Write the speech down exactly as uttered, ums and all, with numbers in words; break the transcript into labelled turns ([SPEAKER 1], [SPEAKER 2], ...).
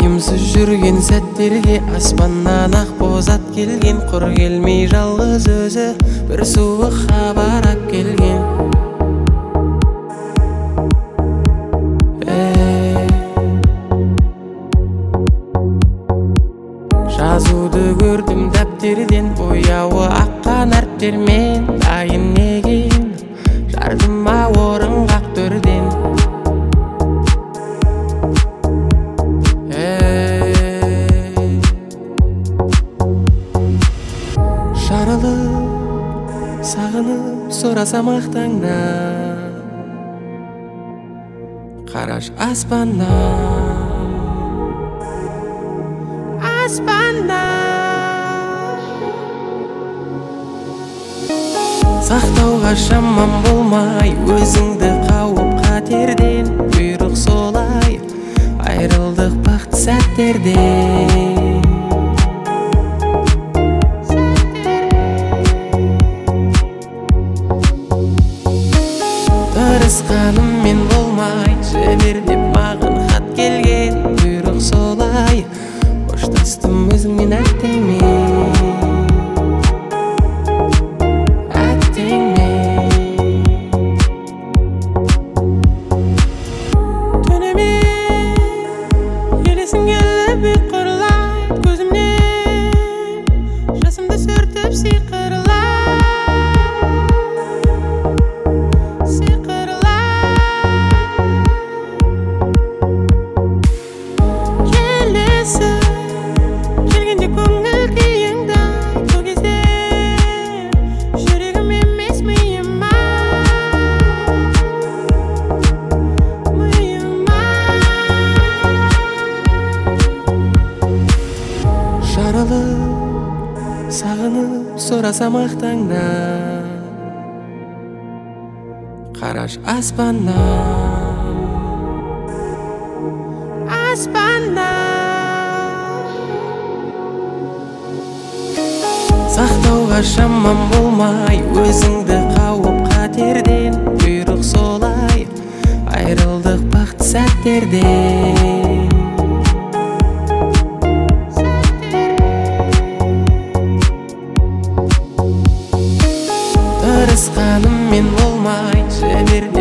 [SPEAKER 1] уюмсуз жүрген сәттерге аспаннан ақ боз ат келген, құр келмей жалғыз өзі бір суық хабар ап келген. Жазуды көрдім дәптерден, бояуы аққан әріптермен, дайын неген жардыма орын қақ төрден. Жарылып, сағынып сұрасам ақ таңнан, қараш аспаннан, аспаннан. Сақтауға шамам болмай, өзіңді қауып қатерден, бұйрық солай айрылдық бақыт сәттерден. Тырысқаныммен болмай, жібер деп маған хат келген, бұйрық солай қоштастым өзіңмен әттеңмен, әттеңмен. Түнімен елесің келіп ұйқырлайды көзімнен, жасымды сүртіп сиқырлайды. Жарылып, сағынып сұрасам ақ таңнан, қараш аспаннан, аспаннан. Сақтауға шамам болмай, өзіңді қауып қатерден, бұйрық солай айрылдық бақыт сәттерден. Тырысқаныммен болмай, жібер